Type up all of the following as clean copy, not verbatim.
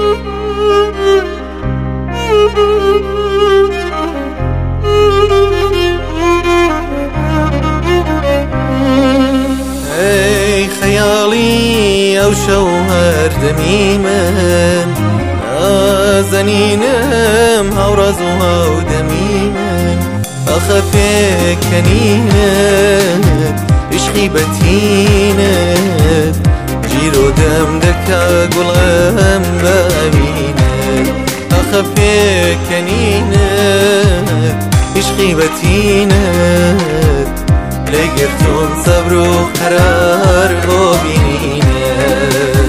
ای خیالی او شوهر دمی من نازنینم هاوڕاز و هاودەمی من ئەخەفێکەنینت عشقی بەتینت گیر و دەم دەکا گوڵم بەمینت ئەخەفێکەنینت عشقی بەتینت لێی گرتوم سەبر و قەرار بۆ بینینت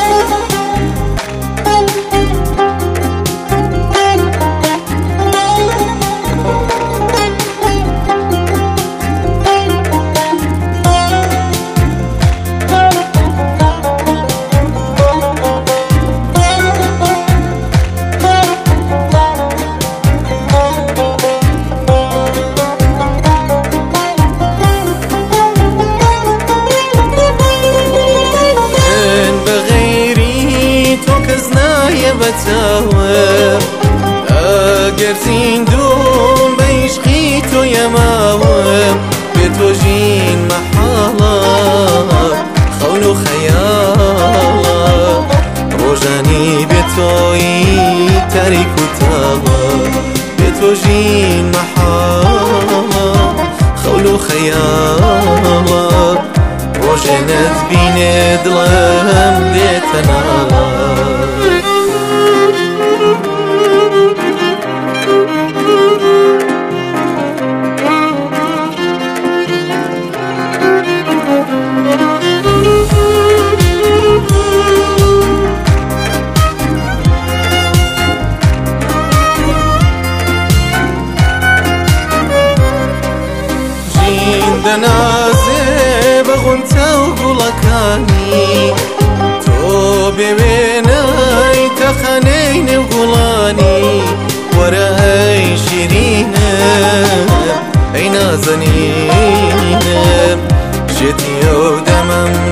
بەتاوە ئەگەر زیندوم بە عیشقی تۆ یەماوم بێ تۆ ژین مەحاڵە خەون و خەیاڵە ڕۆژانی بێ تۆی تاریک و تاڵە بێ تۆ ژین مەحاڵە خەون و خەیاڵە ڕۆژێ نەتبینێ دڵم دێتە ناڵە دەنازێ بە غونچە و گوڵەکانی تۆ بێ وێنەی تەخانەی نێو گوڵانی وەرە ئەی شیرینم ئەی نازەنینم ژێتی ئەو دەمەم